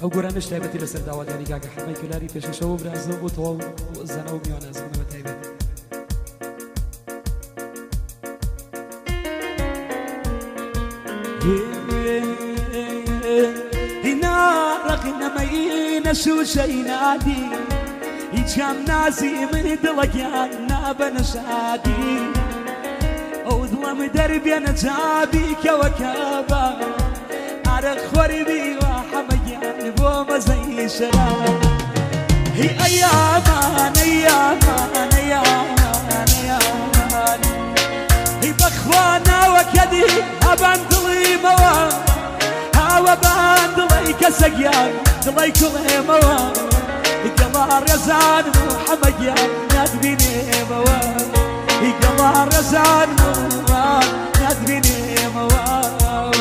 ئەو گۆرانش تایبەتی لەسەر داواداری کاکە حەمەی کلاری پێشەشەوە برازە بۆ تەواو زانە و میوانە زمانەوە تایبەت هنا رقنا مين شو شي نادي يجام ناسي من دلقيان نابن شادي او ظلم دربي انا جابيك وكابا عرق خوربي وحميان بوما زي شراب هي ايامان ايامان ايامان ايامان هي بخوانا وكدي ابان ظلي موان هاو باندلي كسقيان دلي كل موان قمر رزان محمد يا نادبيني موان قمر رزان محمد نادبيني موان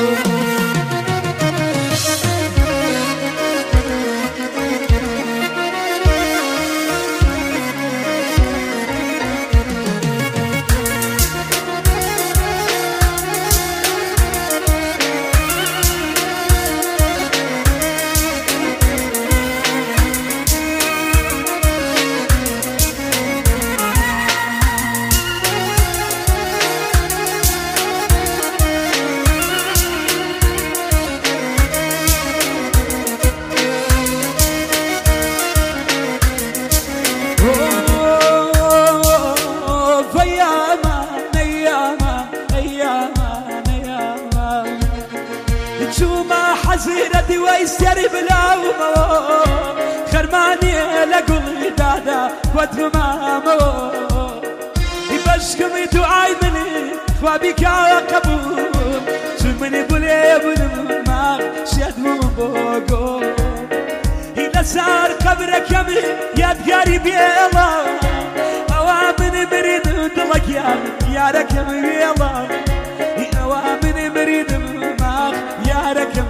حزيرتي ويستري بلاومو خرماني لقل دادا واتمامو يبشكم دعاي مني خوابك قبول شمني بولي بولي ما شدو بوغو إلا صار قبرك يمي يدقاري بيلا أوامن مريد دلك يا ركم بيلا أوامن مريد ما يا ركم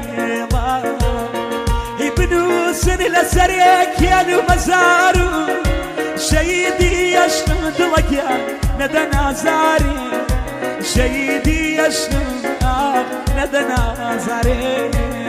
سن لسريك يا مزارو شهيدي يشنو دلك يا ندنا زاري شهيدي يشنو ندنا زاري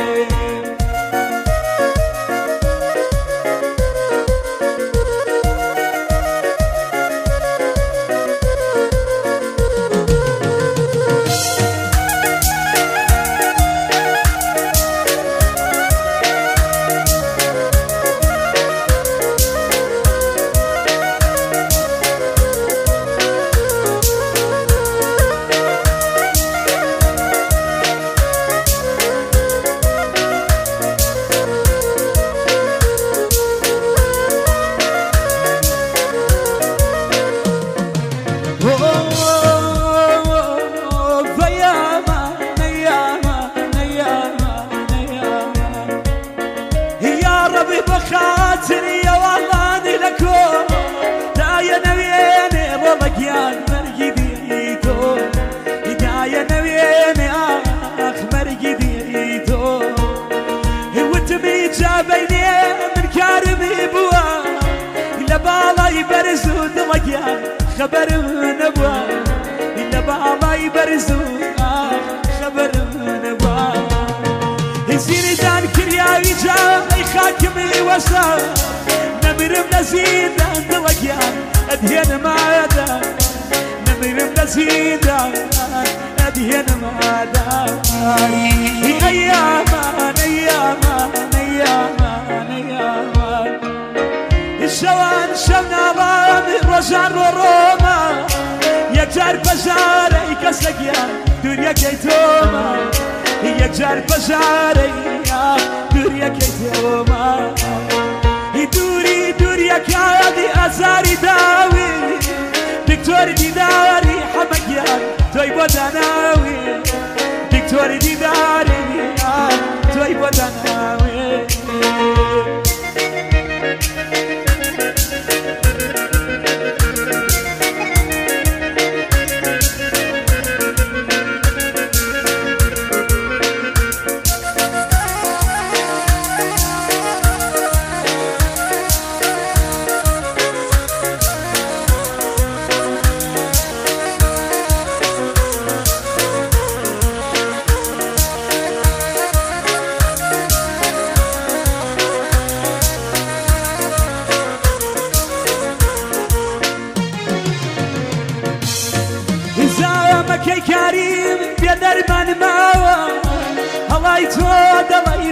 بخاطري يا والله لكم دايا نويني رمقيان مرقديتو دايا نويني اخ مرقديتو وتمي جابيني من كارمي بوا الا بالا يبرزو دلقيان خبر نبوا الا بالا يبرزو خبر نبوا يزيني دان كرياوي جاي خاكمي وسا نمرم نزيدان دلقيان ادهن مادا نمرم نزيدان ادهن مادا ايامان ايامان ايامان ايامان الشوان شونا رامي رجان وروما يكجار بجاري كسقيان دنيا كيتوما يكجار بجاري دوريا كيتوما دوري دوريا كادي أزاري داوي دكتور ديداري حمقيان توي بدناوي دكتور ديداري توي بدناوي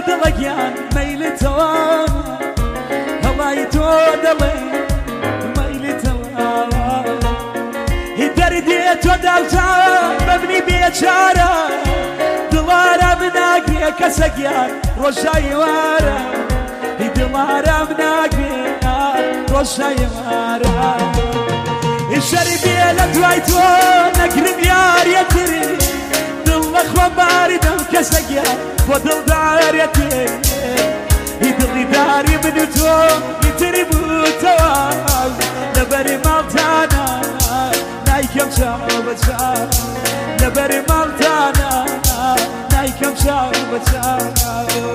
دڵەگیان مەیلتەوە هەڵای تۆ دەڵێ مەیلتەوە هی دەردێ تۆ داوتا بەبنی بێچارە دڵارە مناگرێ کەسەگیان ڕۆژای وارە هی دڵارە مناگرێ ڕۆژای وارە هی شەربێ لە دوای تۆ نەگرم یاریەتری دڵ لە خۆمباری دەم کەسەگیان بۆ دڵدارەتێ هی دڵی داری من و تۆ هیتری بووتەوە لەبەری ماڵتانە نایکەم چاو بە چاو لەبەری ماڵتانە نایکەم چاو بە چاو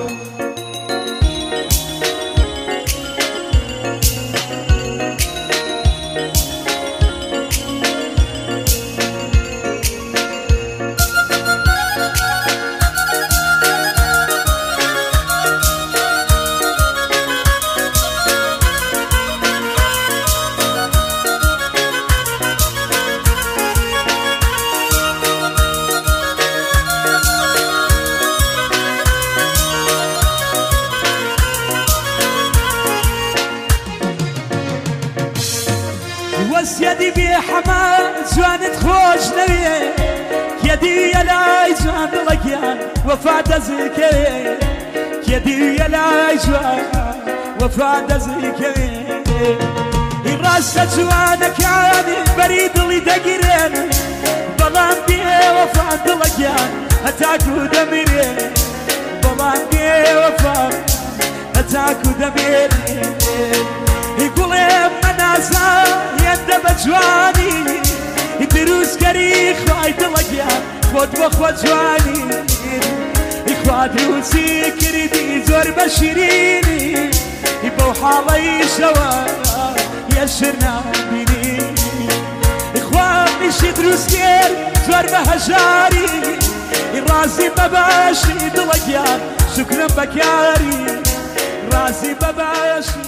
وەسیەدی بێ حەما جوانت خۆش نەوێ کێدی یەلای جوان دڵەگیان وەفا دەزیکەوێ کێدی یەلای جوان وەفا دەزیکەوێ هی ڕاستە جوانەکانی بەری دڵی دەگیرێن بەڵام بێ وەفا دڵەگیان هەتاکو دەمیرێ بەڵام بێ وەفا هەتاکو دەمێرێ هی گوڵێم مەنازە هێندە بە جوانی هی دروستکەری خوای دڵەگیان خۆت بۆ خۆ جوانی هی خوا دروستی کردی زۆر بە شیرینی هی بەو حاڵەیشەوە یەشر نابینی هی خوا میشی دروست کرد زۆر بە هەژاری هی ڕازی بەباشی دڵەگیان شکرم بەکاری ڕازی بەباشی